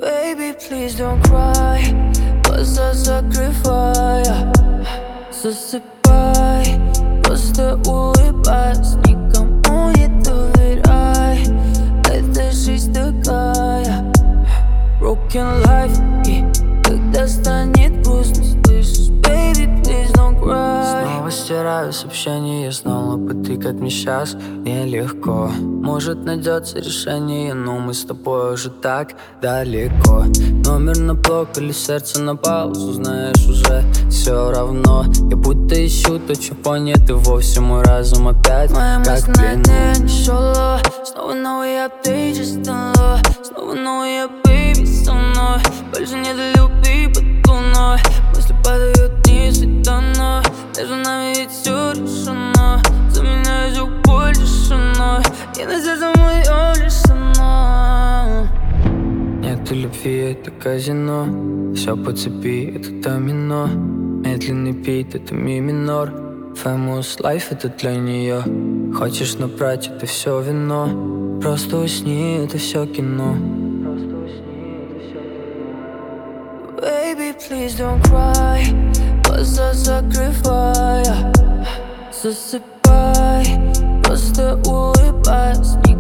Baby, please don't cry, глаза закрывай, засыпай, просто улыбайся, никому не доверяй, эта жизнь такая. Broken life, и когда станет грустно, слышишь, baby, please don't cry. Снова стираю сообщения, снова потыкать мне сейчас нелегко. Может найдется решение, но мы с тобой уже так далеко. Номер на блок или сердце на паузу, знаешь, уже все равно. Я будто ищу то, чего нет, и вовсе мой разум опять моя как мысль на дне не шла. Снова новый апдейт, just unlock. Снова новый baby со мной. Больше не до любви под луной. Мысли падают вниз и давно. Между нами ведь все решено. Заменяю звук боль тишиной. И на сердце моем лишь сама. Нету любви, это казино. Все по цепи, это домино. Медленный бит, это ми минор. Famous life, это для нее. Хочешь набрать, это все вино. Просто усни, это все кино. Baby, please don't cry, глаза закрывай, засыпай, просто улыбайся.